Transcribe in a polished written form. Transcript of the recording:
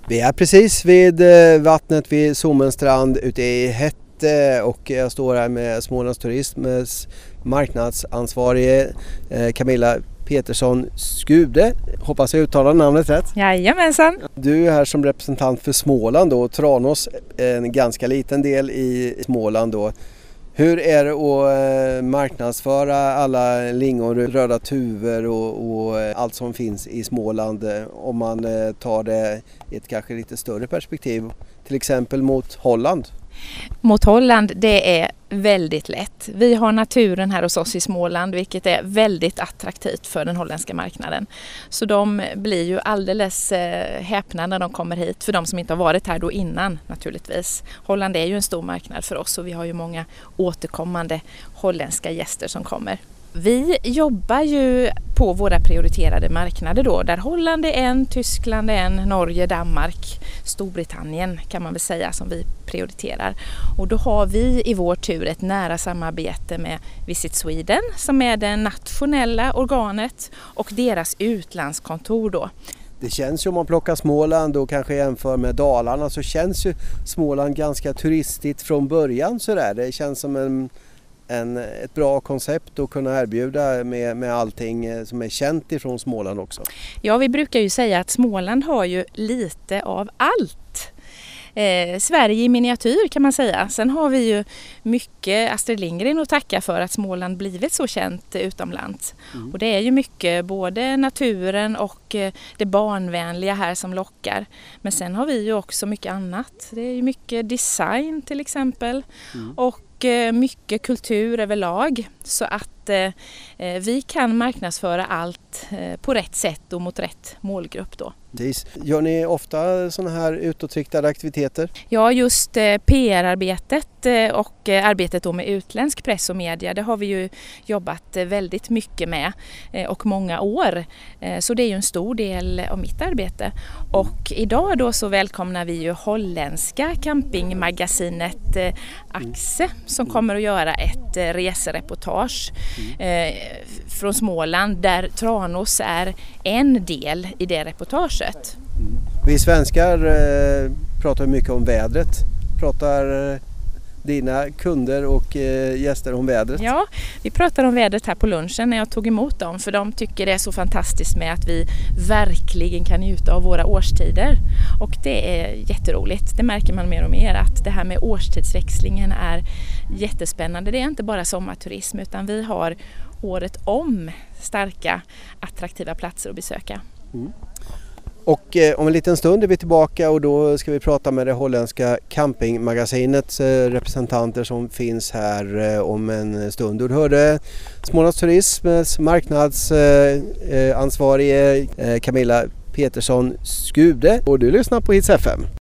Vi är precis vid vattnet vid Sommenstrand ute i Hätte och jag står här med Smålands Turisms marknadsansvarige Camilla Petersson Skude. Hoppas jag uttalar namnet rätt. Jajamensan. Du är här som representant för Småland då. Tranås är en ganska liten del i Småland då. Hur är det att marknadsföra alla lingon, röda tuvor och allt som finns i Småland om man tar det i ett kanske lite större perspektiv, till exempel mot Holland? Mot Holland, det är väldigt lätt. Vi har naturen här hos oss i Småland, vilket är väldigt attraktivt för den holländska marknaden. Så de blir ju alldeles häpna när de kommer hit, för de som inte har varit här då innan naturligtvis. Holland är ju en stor marknad för oss och vi har ju många återkommande holländska gäster som kommer. Vi jobbar ju på våra prioriterade marknader då, där Holland är en, Tyskland är en, Norge, Danmark, Storbritannien kan man väl säga som vi prioriterar. Och då har vi i vår tur ett nära samarbete med Visit Sweden som är det nationella organet och deras utlandskontor då. Det känns ju, om man plockar Småland och kanske jämför med Dalarna, så känns ju Småland ganska turistigt från början sådär. Det känns som ett bra koncept att kunna erbjuda med allting som är känt ifrån Småland också. Ja, vi brukar ju säga att Småland har ju lite av allt. Sverige i miniatyr kan man säga. Sen har vi ju mycket Astrid Lindgren att tacka för att Småland blivit så känt utomlands. Och det är ju mycket både naturen och det barnvänliga här som lockar. Men sen har vi ju också mycket annat. Det är ju mycket design till exempel och mycket kultur överlag, så att vi kan marknadsföra allt på rätt sätt och mot rätt målgrupp då. Gör ni ofta sådana här utåtriktade aktiviteter? Ja, just PR-arbetet och arbetet då med utländsk press och media, det har vi ju jobbat väldigt mycket med och många år. Så det är ju en stor del av mitt arbete. Och idag då så välkomnar vi ju holländska campingmagasinet Axe som kommer att göra ett resereportage från Småland där Tranås är en del i det reportaget. Vi svenskar pratar mycket om vädret. Pratar dina kunder och gäster om vädret? Ja, vi pratar om vädret här på lunchen när jag tog emot dem, för de tycker det är så fantastiskt med att vi verkligen kan njuta av våra årstider. Och det är jätteroligt. Det märker man mer och mer att det här med årstidsväxlingen är jättespännande. Det är inte bara sommarturism utan vi har året om starka attraktiva platser att besöka. Och om en liten stund är vi tillbaka och då ska vi prata med det holländska campingmagasinets representanter som finns här om en stund. Du hörde Smålands Turisms marknadsansvarige Camilla Petersson Skude och du lyssnar på Hits FM.